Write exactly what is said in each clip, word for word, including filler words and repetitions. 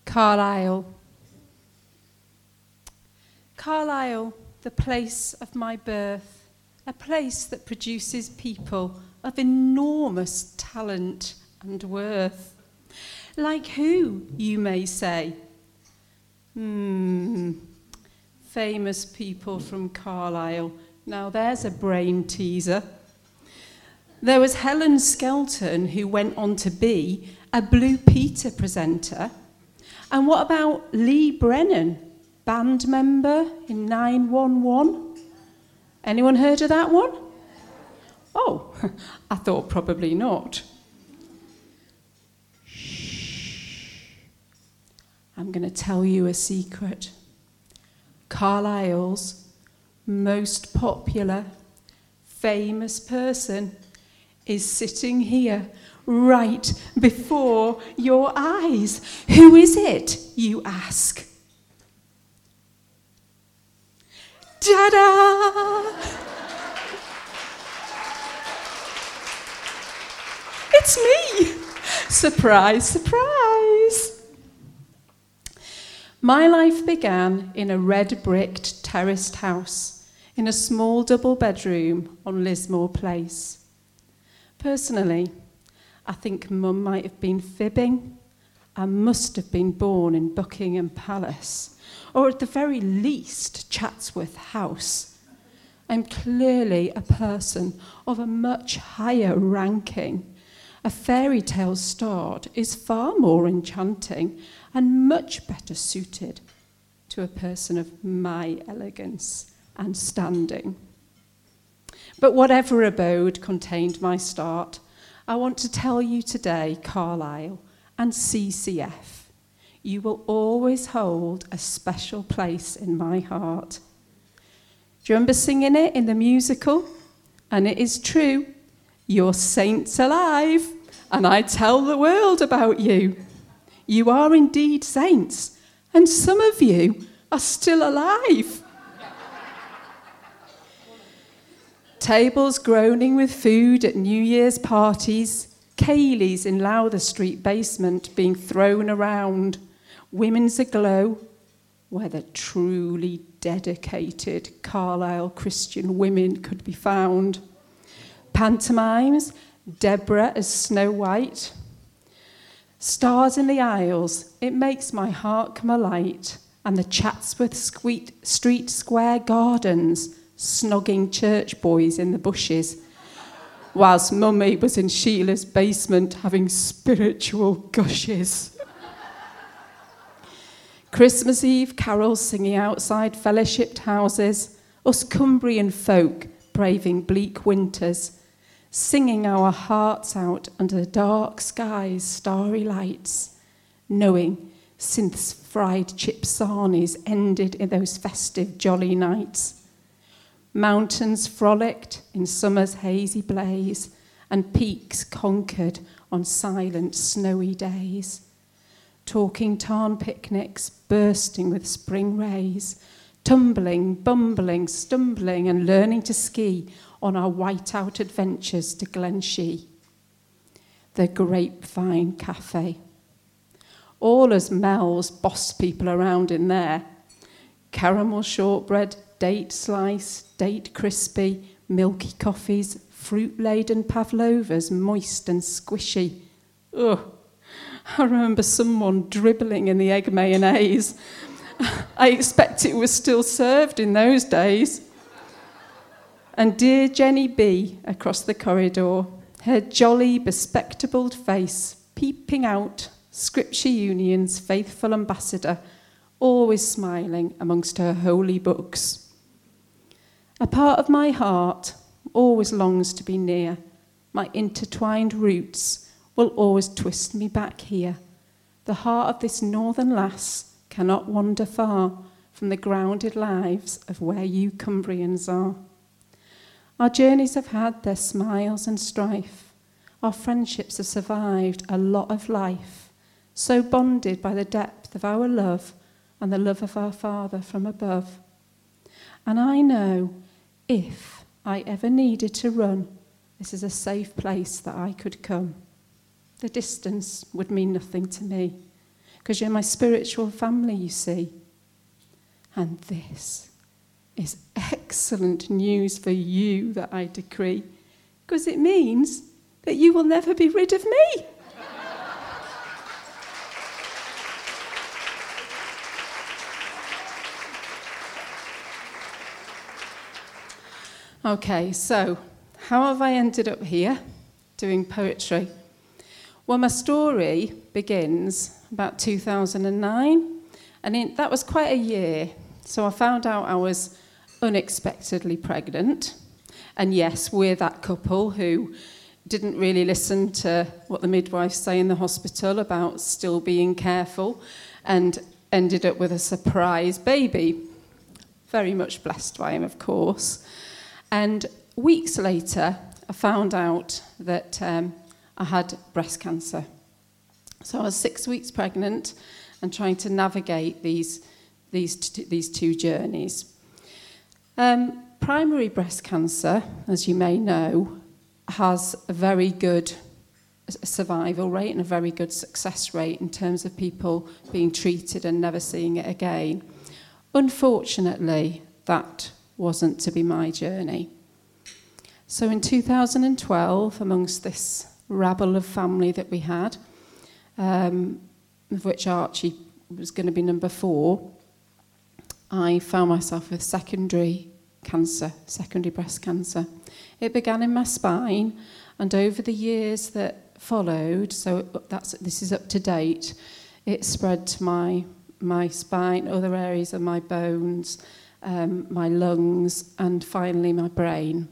Carlisle. Carlisle, the place of my birth, a place that produces people of enormous talent and worth. Like who, you may say? Hmm, famous people from Carlisle. Now there's a brain teaser. There was Helen Skelton, who went on to be a Blue Peter presenter. And what about Lee Brennan, band member in nine one one? Anyone heard of that one? Oh, I thought probably not. Shh. I'm going to tell you a secret. Carlisle's most popular, famous person is sitting here right before your eyes. Who is it, you ask? Ta-da! It's me! Surprise, surprise! My life began in a red-bricked terraced house in a small double bedroom on Lismore Place. Personally, I think Mum might have been fibbing. I must have been born in Buckingham Palace, or at the very least, Chatsworth House. I'm clearly a person of a much higher ranking. A fairy tale start is far more enchanting and much better suited to a person of my elegance and standing. But whatever abode contained my start, I want to tell you today, Carlisle and C C F, you will always hold a special place in my heart. Do you remember singing it in the musical? And it is true, you're saints alive, and I tell the world about you. You are indeed saints, and some of you are still alive. Tables groaning with food at New Year's parties, Kayleys in Lowther Street basement being thrown around, women's aglow, where the truly dedicated Carlisle Christian women could be found. Pantomimes, Deborah as Snow White. Stars in the aisles, it makes my heart come alight, and the Chatsworth Street Square gardens, snogging church boys in the bushes, whilst Mummy was in Sheila's basement having spiritual gushes. Christmas Eve carols singing outside fellowshipped houses, us Cumbrian folk braving bleak winters, singing our hearts out under the dark sky's starry lights, knowing Synth's fried chip sarnies ended in those festive jolly nights. Mountains frolicked in summer's hazy blaze, and peaks conquered on silent snowy days. Talking tarn picnics bursting with spring rays, tumbling, bumbling, stumbling and learning to ski on our whiteout adventures to Glenshee. The Grapevine Cafe. All as Mel's bossed people around in there. Caramel shortbread, date slice, date crispy, milky coffees, fruit-laden pavlovas, moist and squishy. Ugh, I remember someone dribbling in the egg mayonnaise. I expect it was still served in those days. And dear Jenny B across the corridor, her jolly, bespectacled face peeping out, Scripture Union's faithful ambassador, always smiling amongst her holy books. A part of my heart always longs to be near. My intertwined roots will always twist me back here. The heart of this northern lass cannot wander far from the grounded lives of where you Cumbrians are. Our journeys have had their smiles and strife. Our friendships have survived a lot of life, so bonded by the depth of our love and the love of our Father from above. And I know if I ever needed to run, this is a safe place that I could come. The distance would mean nothing to me. because you're my spiritual family, you see. And this is excellent news for you that I decree, because it means that you will never be rid of me. Okay, so how have I ended up here doing poetry? Well, my story begins about two thousand nine, and in, that was quite a year. So I found out I was unexpectedly pregnant. And yes, we're that couple who didn't really listen to what the midwives say in the hospital about still being careful, and ended up with a surprise baby. Very much blessed by him, of course. And weeks later, I found out that um, I had breast cancer. So I was six weeks pregnant and trying to navigate these, these, t- these two journeys. Um, primary breast cancer, as you may know, has a very good survival rate and a very good success rate in terms of people being treated and never seeing it again. Unfortunately, that wasn't to be my journey. So in two thousand twelve, amongst this rabble of family that we had, um, of which Archie was going to be number four, I found myself with secondary cancer, secondary breast cancer. It began in my spine, and over the years that followed, so that's this is up to date, it spread to my my spine, other areas of my bones, um, my lungs, and finally my brain.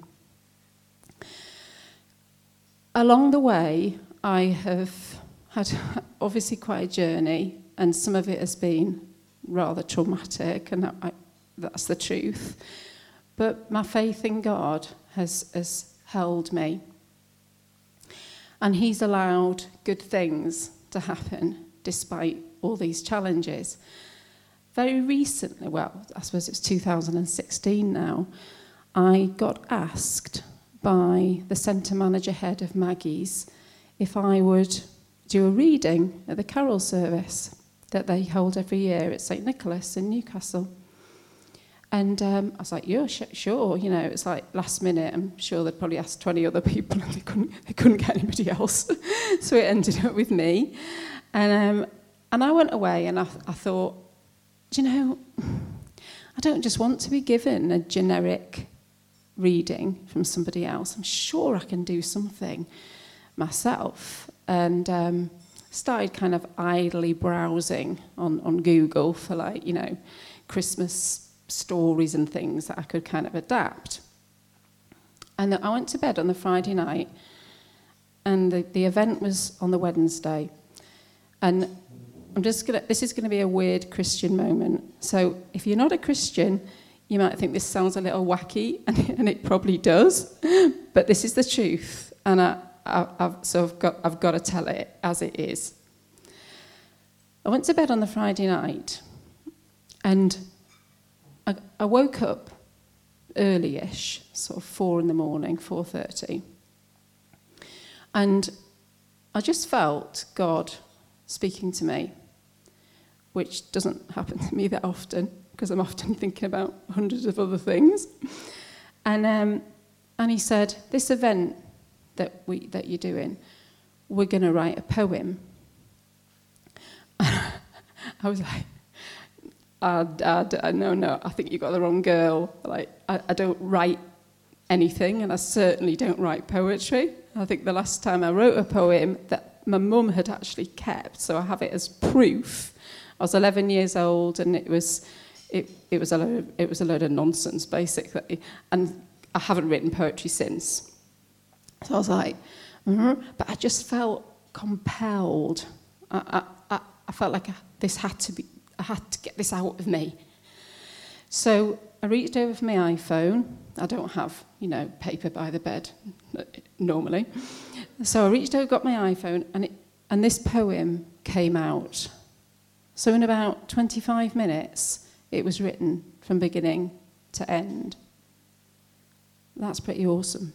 Along the way, I have had obviously quite a journey, and some of it has been rather traumatic, and I, that's the truth. But my faith in God has, has held me. And he's allowed good things to happen despite all these challenges. Very recently, well, I suppose it's two thousand sixteen now, I got asked by the centre manager head of Maggie's if I would do a reading at the carol service that they hold every year at Saint Nicholas in Newcastle. And um, I was like, yeah, sh- sure. You know, it's like last minute. I'm sure they'd probably asked twenty other people and they couldn't, they couldn't get anybody else. So it ended up with me. And um, and I went away and I, I thought, do you know, I don't just want to be given a generic reading from somebody else. I'm sure I can do something myself. And um, started kind of idly browsing on, on Google for, like, you know, Christmas stories and things that I could kind of adapt. And I went to bed on the Friday night, and the, the event was on the Wednesday. And I'm just gonna, this is going to be a weird Christian moment. So if you're not a Christian, you might think this sounds a little wacky, and, and it probably does, but this is the truth, and I, I, I've, so I've got, I've got to tell it as it is. I went to bed on the Friday night, and I, I woke up early-ish, sort of four in the morning, four thirty, and I just felt God speaking to me, which doesn't happen to me that often, because I'm often thinking about hundreds of other things. And um, and he said, this event that we that you're doing, we're going to write a poem. I was like, uh, Dad, uh, no, no, I think you got the wrong girl. Like, I, I don't write anything, and I certainly don't write poetry. I think the last time I wrote a poem that my mum had actually kept, so I have it as proof. I was eleven years old, and it was it it was a load of, it was a load of nonsense, basically. And I haven't written poetry since. So I was like, mm-hmm. But I just felt compelled. I I, I, I felt like I, this had to be. I had to get this out of me. So I reached over for my iPhone. I don't have, you know, paper by the bed normally. So I reached over, got my iPhone, and it, and this poem came out. So in about twenty-five minutes, it was written from beginning to end. That's pretty awesome.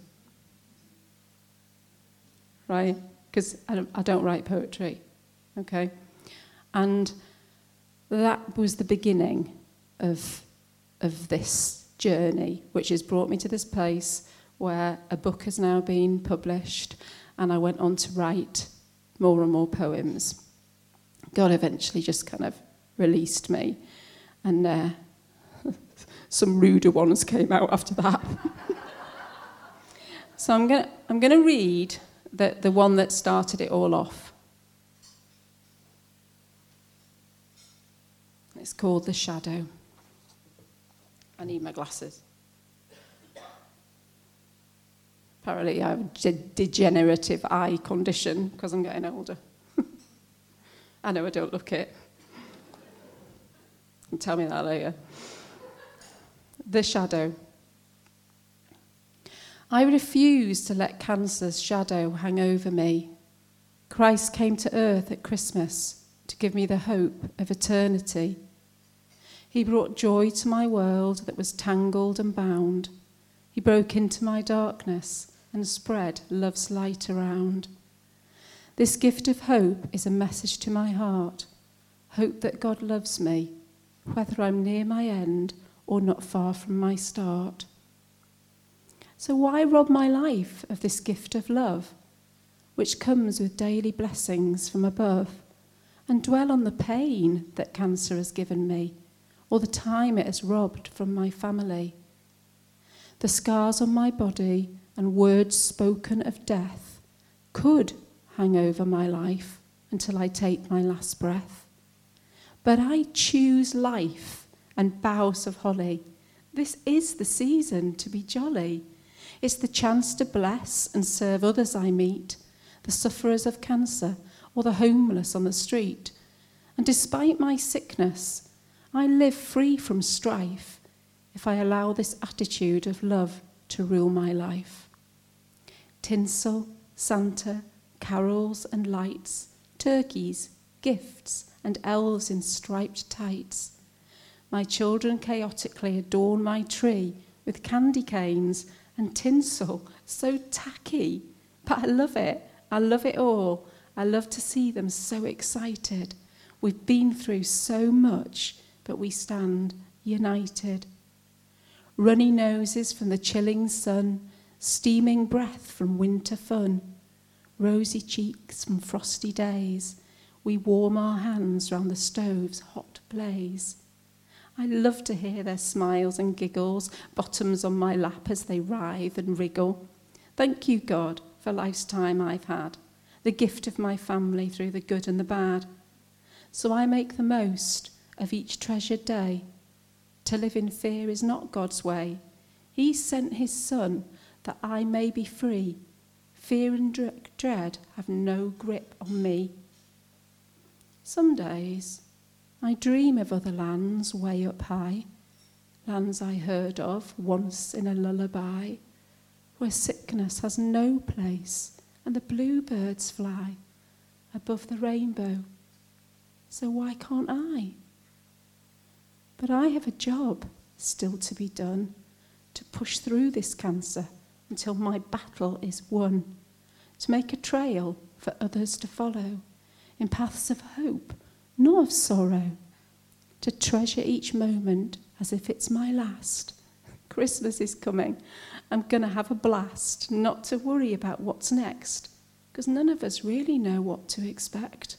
Right? Because I don't, I don't write poetry, okay? And that was the beginning of, of this journey, which has brought me to this place where a book has now been published, and I went on to write more and more poems. God eventually just kind of released me, and uh, some ruder ones came out after that. So I'm gonna I'm gonna read the, the one that started it all off. It's called The Shadow. I need my glasses. Apparently I have a de- degenerative eye condition because I'm getting older. I know I don't look it. You can tell me that later. The Shadow. I refuse to let cancer's shadow hang over me. Christ came to earth at Christmas to give me the hope of eternity. He brought joy to my world that was tangled and bound. He broke into my darkness and spread love's light around. This gift of hope is a message to my heart. Hope that God loves me, whether I'm near my end or not far from my start. So why rob my life of this gift of love, which comes with daily blessings from above, and dwell on the pain that cancer has given me, or the time it has robbed from my family? The scars on my body and words spoken of death could hang over my life until I take my last breath. But I choose life and boughs of holly. This is the season to be jolly. It's the chance to bless and serve others I meet, the sufferers of cancer or the homeless on the street. And despite my sickness, I live free from strife if I allow this attitude of love to rule my life. Tinsel, Santa, carols and lights, turkeys, gifts, and elves in striped tights. My children chaotically adorn my tree with candy canes and tinsel, so tacky. But I love it. I love it all. I love to see them so excited. We've been through so much, but we stand united. Runny noses from the chilling sun, steaming breath from winter fun, rosy cheeks from frosty days. We warm our hands round the stove's hot blaze. I love to hear their smiles and giggles, bottoms on my lap as they writhe and wriggle. Thank you, God, for life's time I've had, the gift of my family through the good and the bad. So I make the most of each treasured day. To live in fear is not God's way. He sent his Son that I may be free. Fear and dread have no grip on me. Some days I dream of other lands way up high, lands I heard of once in a lullaby, where sickness has no place and the bluebirds fly above the rainbow. So why can't I? But I have a job still to be done, to push through this cancer until my battle is won, to make a trail for others to follow in paths of hope, nor of sorrow, to treasure each moment as if it's my last. Christmas is coming. I'm going to have a blast, not to worry about what's next, because none of us really know what to expect.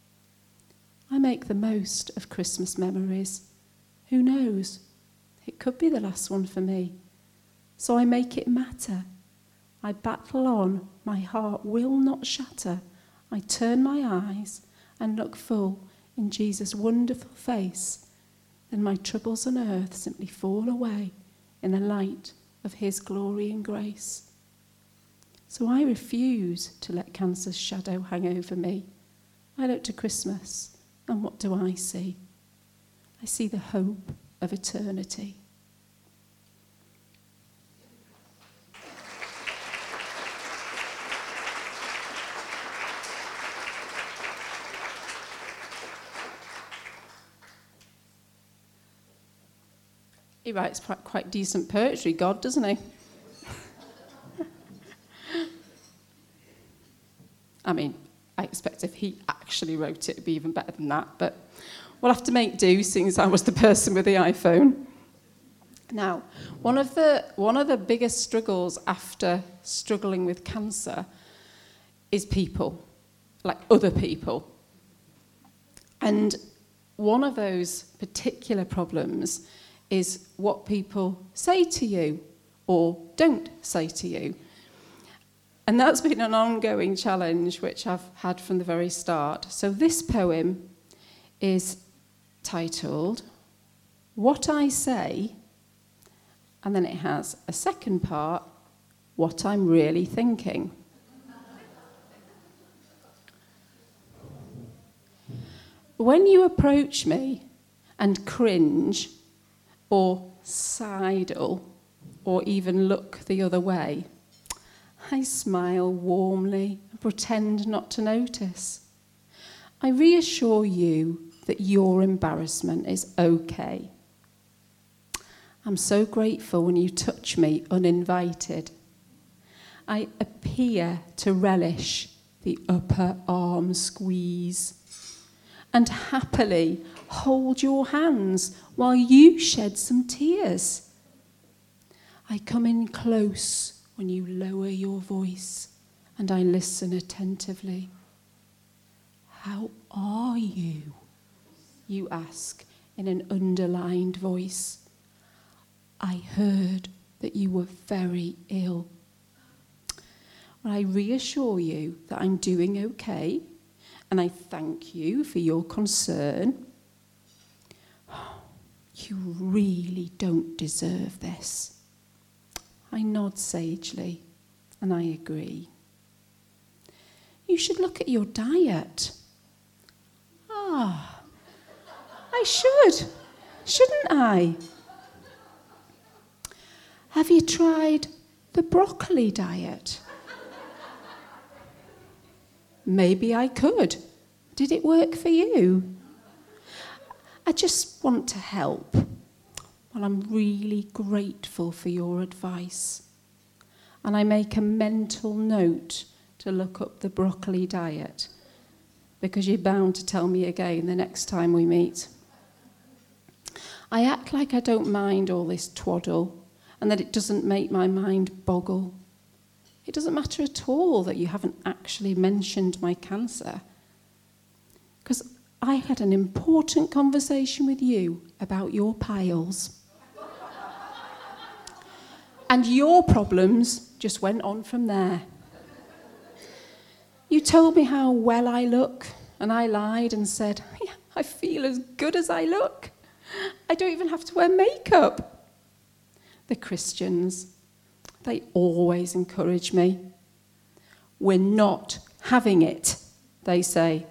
I make the most of Christmas memories. Who knows? It could be the last one for me. So I make it matter. I battle on, my heart will not shatter. I turn my eyes and look full in Jesus' wonderful face. Then my troubles on earth simply fall away in the light of his glory and grace. So I refuse to let cancer's shadow hang over me. I look to Christmas, and what do I see? I see the hope of eternity. He writes quite, quite decent poetry, God, doesn't he? I mean, I expect if he actually actually wrote it, it'd be even better than that. But we'll have to make do, since I was the person with the iPhone. Now, one of the one of the biggest struggles after struggling with cancer is people, like other people. And one of those particular problems is what people say to you or don't say to you. And that's been an ongoing challenge which I've had from the very start. So this poem is titled What I Say, and then it has a second part, What I'm Really Thinking. When you approach me and cringe or sidle or even look the other way, I smile warmly and pretend not to notice. I reassure you that your embarrassment is okay. I'm so grateful when you touch me uninvited. I appear to relish the upper arm squeeze and happily hold your hands while you shed some tears. I come in close when you lower your voice and I listen attentively. How are you? You ask in an underlined voice. I heard that you were very ill. Well, I reassure you that I'm doing okay, and I thank you for your concern. You really don't deserve this. I nod sagely, and I agree. You should look at your diet. Ah, I should, shouldn't I? Have you tried the broccoli diet? Maybe I could. Did it work for you? I just want to help. Well, I'm really grateful for your advice. And I make a mental note to look up the broccoli diet, because you're bound to tell me again the next time we meet. I act like I don't mind all this twaddle and that it doesn't make my mind boggle. It doesn't matter at all that you haven't actually mentioned my cancer, because I had an important conversation with you about your piles. And your problems just went on from there. You told me how well I look, and I lied and said, yeah, I feel as good as I look. I don't even have to wear makeup. The Christians, they always encourage me. We're not having it, they say.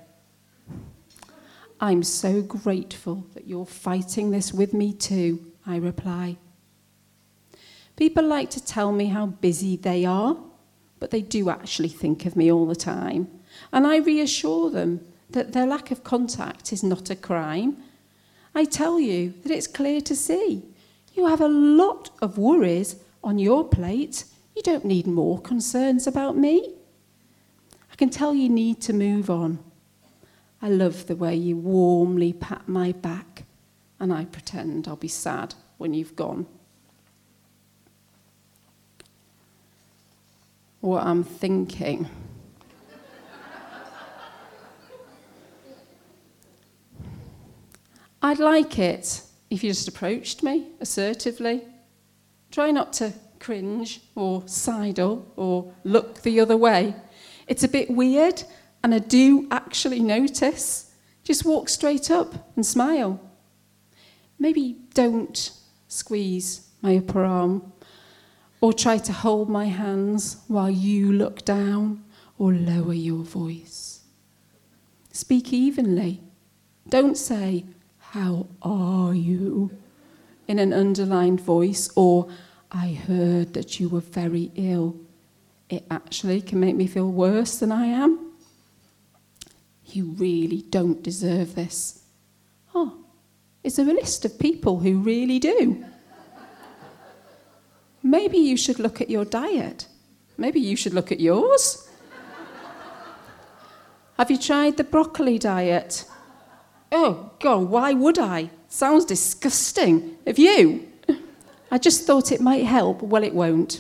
I'm so grateful that you're fighting this with me too, I reply. People like to tell me how busy they are, but they do actually think of me all the time. And I reassure them that their lack of contact is not a crime. I tell you that it's clear to see. You have a lot of worries on your plate. You don't need more concerns about me. I can tell you need to move on. I love the way you warmly pat my back, and I pretend I'll be sad when you've gone. What I'm thinking. I'd like it if you just approached me assertively. Try not to cringe or sidle or look the other way. It's a bit weird, and I do actually notice. Just walk straight up and smile. Maybe don't squeeze my upper arm or try to hold my hands while you look down or lower your voice. Speak evenly. Don't say, how are you? In an underlined voice, or I heard that you were very ill. It actually can make me feel worse than I am. You really don't deserve this. Oh, is there a list of people who really do? Maybe you should look at your diet. Maybe you should look at yours. Have you tried the broccoli diet? Oh, God, why would I? Sounds disgusting. Have you? I just thought it might help. Well, it won't.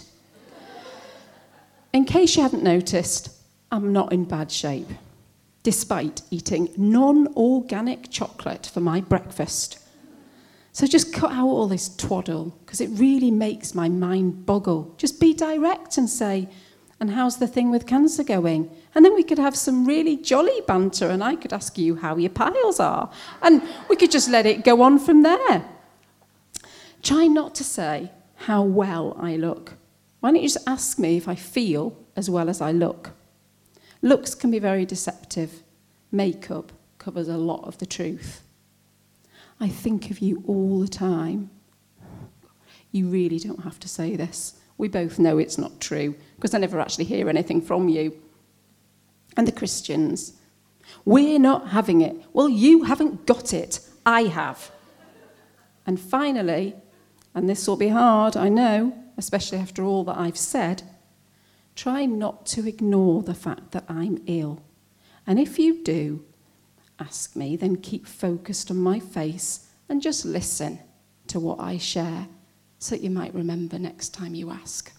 In case you hadn't noticed, I'm not in bad shape, despite eating non-organic chocolate for my breakfast. So just cut out all this twaddle, because it really makes my mind boggle. Just be direct and say, and how's the thing with cancer going? And then we could have some really jolly banter, and I could ask you how your piles are. And we could just let it go on from there. Try not to say how well I look. Why don't you just ask me if I feel as well as I look? Looks can be very deceptive. Makeup covers a lot of the truth. I think of you all the time. You really don't have to say this. We both know it's not true, because I never actually hear anything from you. And the Christians, we're not having it. Well, you haven't got it. I have. And finally, and this will be hard, I know, especially after all that I've said, try not to ignore the fact that I'm ill. And if you do, ask me, then keep focused on my face and just listen to what I share, so that you might remember next time you ask.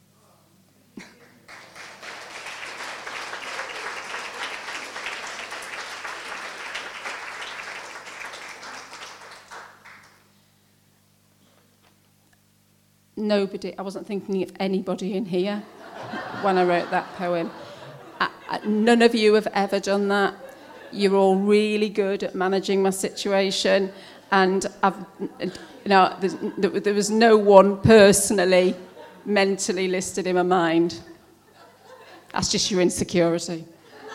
Nobody, I wasn't thinking of anybody in here when I wrote that poem. I, I, none of you have ever done that. You're all really good at managing my situation, and I've, you know, there was no one personally, mentally listed in my mind. That's just your insecurity.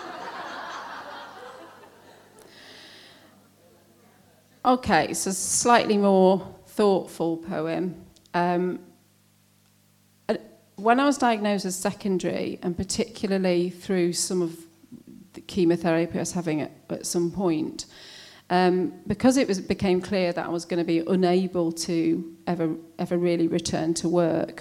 Okay, so slightly more thoughtful poem. Um, when I was diagnosed as secondary, and particularly through some of the chemotherapy I was having at, at some point, um, because it was became clear that I was going to be unable to ever ever really return to work,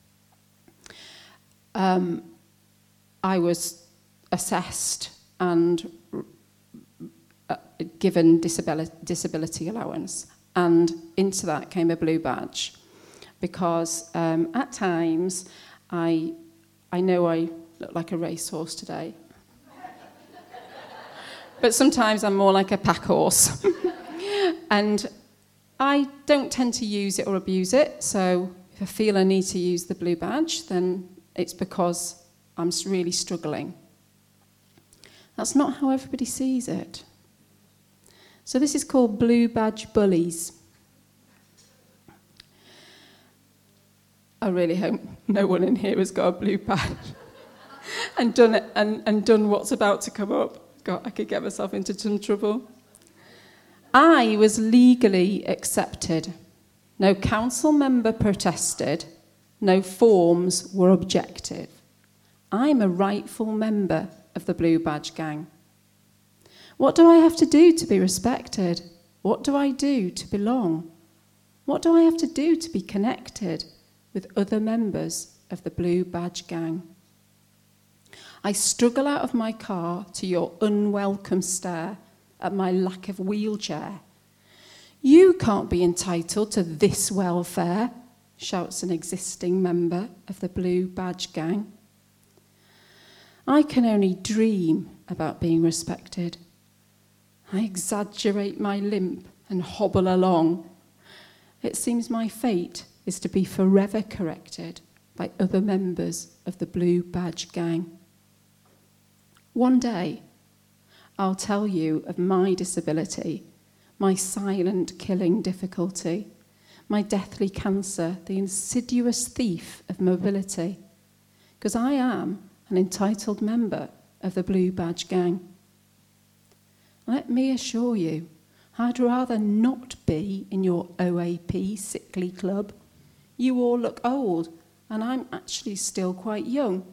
um, I was assessed and uh, given disability, disability allowance, and into that came a blue badge. Because um, at times, I, I know I look like a racehorse today. But sometimes I'm more like a pack horse. And I don't tend to use it or abuse it. So if I feel I need to use the blue badge, then it's because I'm really struggling. That's not how everybody sees it. So this is called Blue Badge Bullies. I really hope no one in here has got a blue badge and done it and, and done what's about to come up. God, I could get myself into some trouble. I was legally accepted. No council member protested. No forms were objective. I'm a rightful member of the Blue Badge Gang. What do I have to do to be respected? What do I do to belong? What do I have to do to be connected with other members of the Blue Badge Gang? I struggle out of my car to your unwelcome stare at my lack of wheelchair. You can't be entitled to this welfare, shouts an existing member of the Blue Badge Gang. I can only dream about being respected. I exaggerate my limp and hobble along. It seems my fate is to be forever corrected by other members of the Blue Badge Gang. One day, I'll tell you of my disability, my silent killing difficulty, my deathly cancer, the insidious thief of mobility, because I am an entitled member of the Blue Badge Gang. Let me assure you, I'd rather not be in your O A P sickly club. You all look old, and I'm actually still quite young.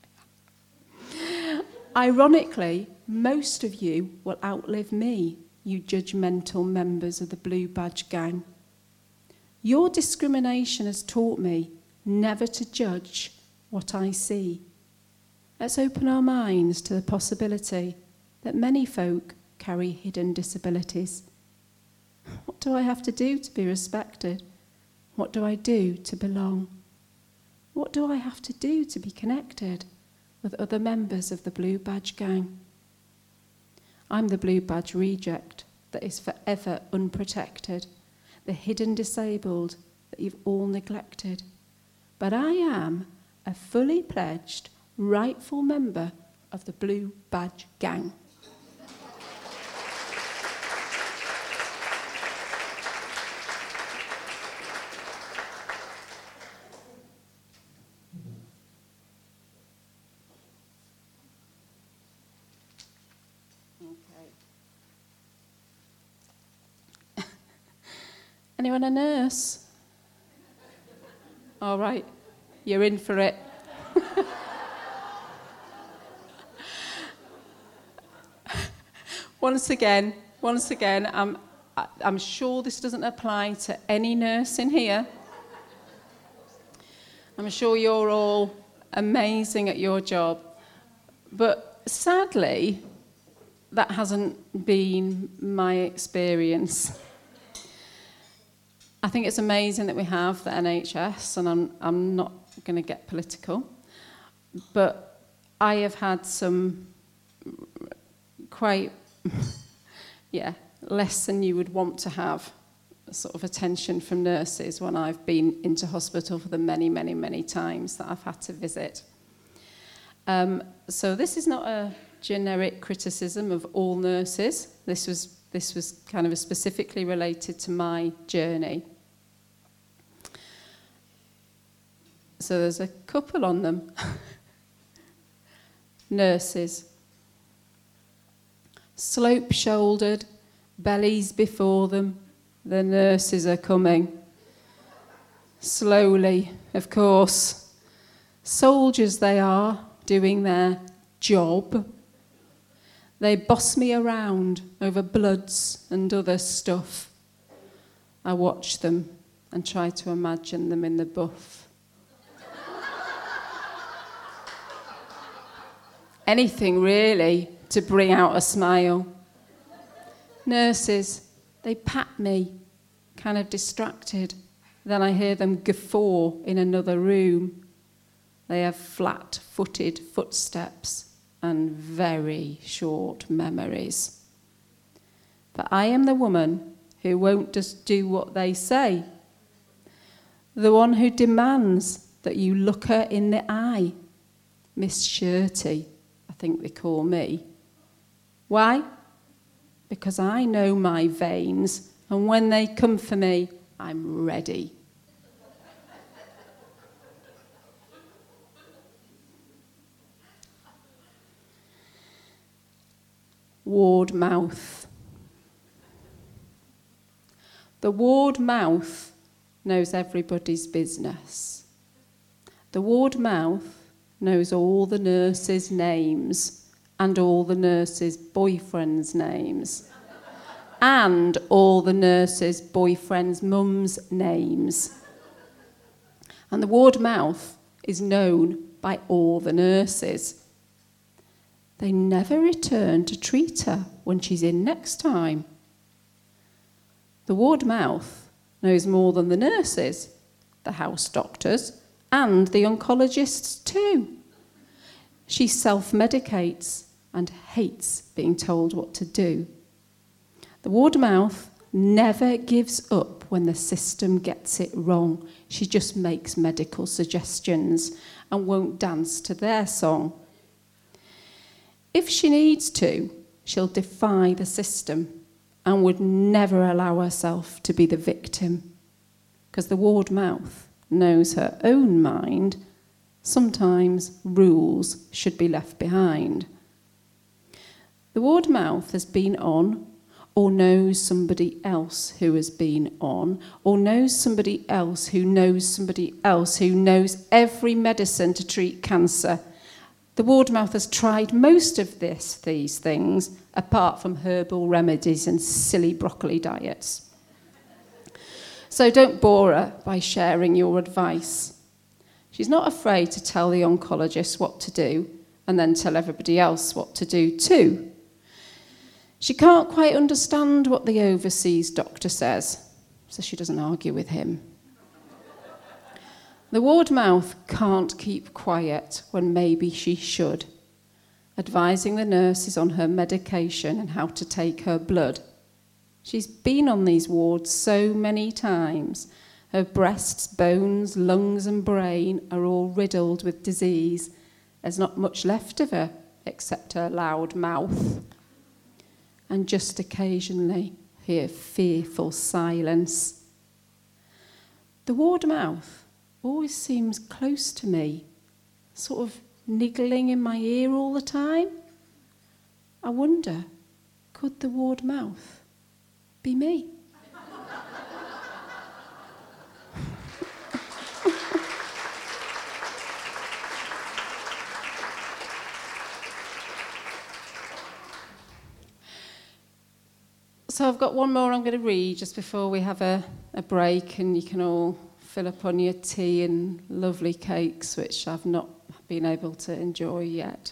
Ironically, most of you will outlive me, you judgmental members of the Blue Badge Gang. Your discrimination has taught me never to judge what I see. Let's open our minds to the possibility that many folk carry hidden disabilities. What do I have to do to be respected? What do I do to belong? What do I have to do to be connected with other members of the Blue Badge gang? I'm the Blue Badge reject that is forever unprotected, the hidden disabled that you've all neglected. But I am a fully pledged, rightful member of the Blue Badge gang. Anyone a nurse? All right, you're in for it. Once again, once again, I'm, I'm sure this doesn't apply to any nurse in here. I'm sure you're all amazing at your job. But sadly, that hasn't been my experience. I think it's amazing that we have the N H S, and I'm, I'm not going to get political, but I have had some quite, yeah, less than you would want to have sort of attention from nurses when I've been into hospital for the many, many, many times that I've had to visit. Um, so this is not a generic criticism of all nurses. This was, this was kind of specifically related to my journey. So there's a couple on them. Nurses. Slope-shouldered, bellies before them, the nurses are coming. Slowly, of course. Soldiers they are, doing their job. They boss me around over bloods and other stuff. I watch them and try to imagine them in the buff. Anything, really, to bring out a smile. Nurses, they pat me, kind of distracted. Then I hear them guffaw in another room. They have flat-footed footsteps and very short memories. But I am the woman who won't just do what they say. The one who demands that you look her in the eye. Miss Shirty, I think they call me. Why? Because I know my veins, and when they come for me, I'm ready. Ward mouth. The ward mouth knows everybody's business. The ward mouth knows all the nurses' names and all the nurses' boyfriends' names and all the nurses' boyfriends' mums' names. And the ward mouth is known by all the nurses. They never return to treat her when she's in next time. The ward mouth knows more than the nurses, the house doctors, and the oncologists too. She self-medicates and hates being told what to do. The ward mouth never gives up when the system gets it wrong. She just makes medical suggestions and won't dance to their song. If she needs to, she'll defy the system and would never allow herself to be the victim, because the ward mouth knows her own mind. Sometimes rules should be left behind. The ward mouth has been on, or knows somebody else who has been on, or knows somebody else who knows somebody else who knows every medicine to treat cancer. The ward mouth has tried most of this, these things, apart from herbal remedies and silly broccoli diets. So don't bore her by sharing your advice. She's not afraid to tell the oncologist what to do and then tell everybody else what to do too. She can't quite understand what the overseas doctor says, so she doesn't argue with him. The ward mouth can't keep quiet when maybe she should, advising the nurses on her medication and how to take her blood. She's been on these wards so many times. Her breasts, bones, lungs and brain are all riddled with disease. There's not much left of her except her loud mouth. And just occasionally hear fearful silence. The ward mouth always seems close to me, sort of niggling in my ear all the time. I wonder, could the ward mouth be me? So I've got one more I'm going to read just before we have a, a break, and you can all fill up on your tea and lovely cakes, which I've not been able to enjoy yet.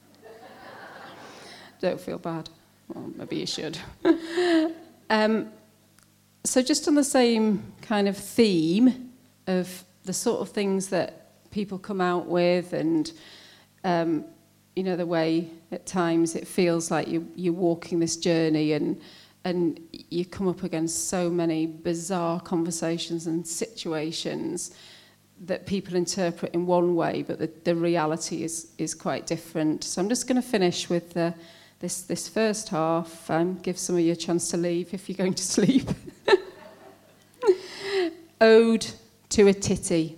Don't feel bad. Well, maybe you should. um, so just on the same kind of theme of the sort of things that people come out with, and um, you know, the way at times it feels like you, you're walking this journey, and and you come up against so many bizarre conversations and situations that people interpret in one way, but the, the reality is is quite different. So I'm just going to finish with the, this this first half, and give some of you a chance to leave if you're going to sleep. Ode to a Titty.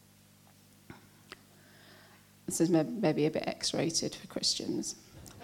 This is maybe a bit X-rated for Christians.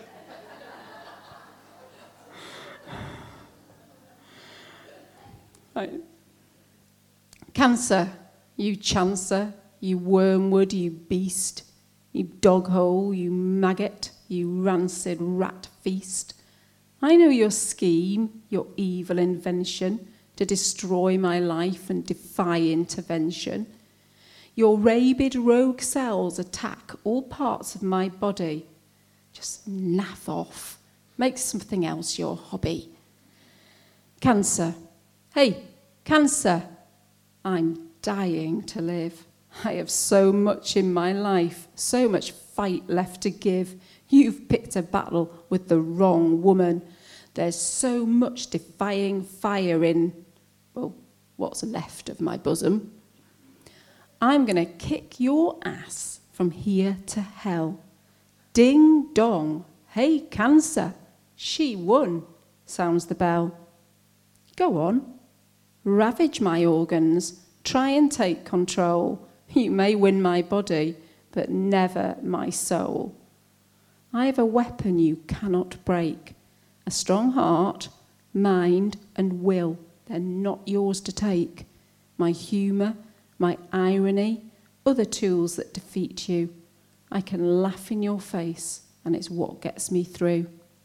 Right. Cancer, you chancer, you wormwood, you beast, you doghole, you maggot, you rancid rat feast. I know your scheme, your evil invention to destroy my life and defy intervention. Your rabid rogue cells attack all parts of my body. Just naff off. Make something else your hobby. Cancer. Hey, cancer. I'm dying to live. I have so much in my life, so much fight left to give. You've picked a battle with the wrong woman. There's so much defying fire in, well, what's left of my bosom. I'm going to kick your ass from here to hell. Ding dong. Hey, cancer. She won, sounds the bell. Go on. Ravage my organs. Try and take control. You may win my body, but never my soul. I have a weapon you cannot break. A strong heart, mind, and will. They're not yours to take. My humour, my irony, other tools that defeat you. I can laugh in your face, and it's what gets me through.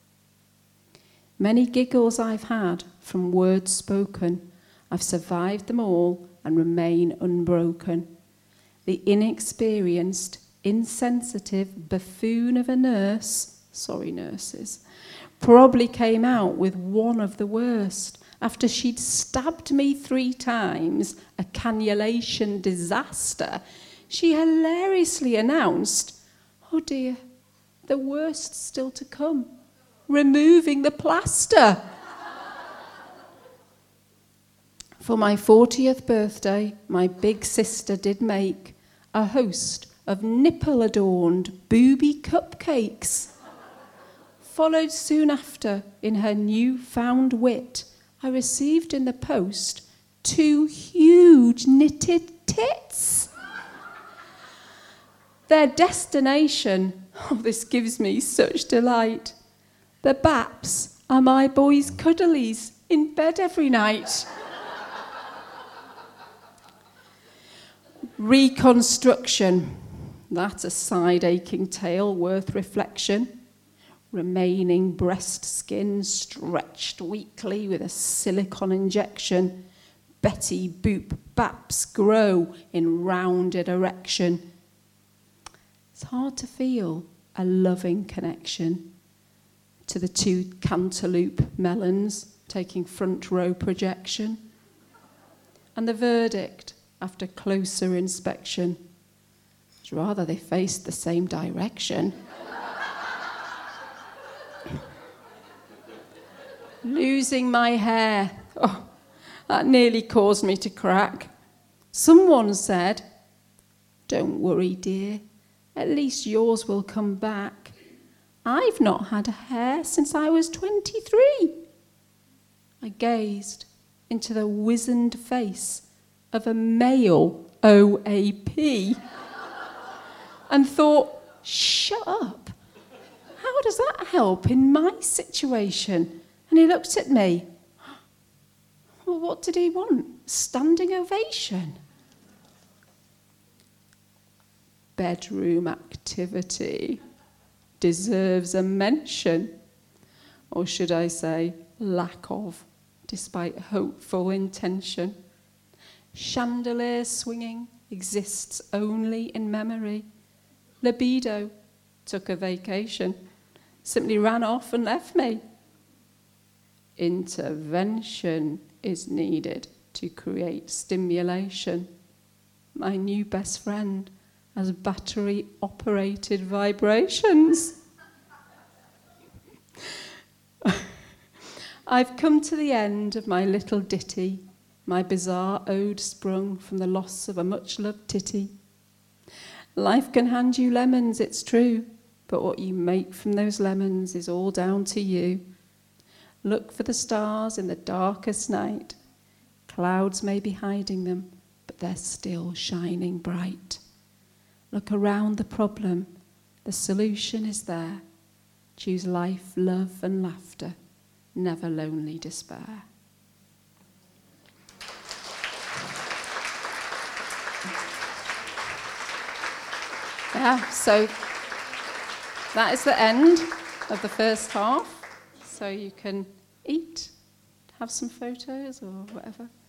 Many giggles I've had from words spoken. I've survived them all and remain unbroken. The inexperienced, insensitive buffoon of a nurse, sorry nurses, probably came out with one of the worst. After she'd stabbed me three times, a cannulation disaster, she hilariously announced, oh dear, the worst's still to come, removing the plaster. For my fortieth birthday, my big sister did make a host of nipple-adorned booby cupcakes. Followed soon after, in her new-found wit, I received in the post two huge knitted tits. Their destination, oh, this gives me such delight. The Baps are my boys' cuddlies in bed every night. Reconstruction, that's a side-aching tale worth reflection. Remaining breast skin stretched weakly with a silicone injection. Betty Boop Baps grow in rounded erection. It's hard to feel a loving connection. to the two cantaloupe melons taking front row projection. And the verdict, after closer inspection, is rather they faced the same direction. Losing my hair. Oh, that nearly caused me to crack. Someone said, "Don't worry, dear. At least yours will come back. I've not had a hair since I was twenty-three." I gazed into the wizened face of a male O A P and thought, shut up. How does that help in my situation? And he looked at me. Well, what did he want? Standing ovation? Bedroom activity deserves a mention. Or should I say, lack of, despite hopeful intention. Chandelier swinging exists only in memory. Libido took a vacation, simply ran off and left me. Intervention is needed to create stimulation. My new best friend has battery-operated vibrations. I've come to the end of my little ditty, my bizarre ode sprung from the loss of a much-loved titty. Life can hand you lemons, it's true, but what you make from those lemons is all down to you. Look for the stars in the darkest night. Clouds may be hiding them, but they're still shining bright. Look around the problem. The solution is there. Choose life, love, and laughter. Never lonely despair. Yeah, so that is the end of the first half. So you can eat, have some photos or whatever.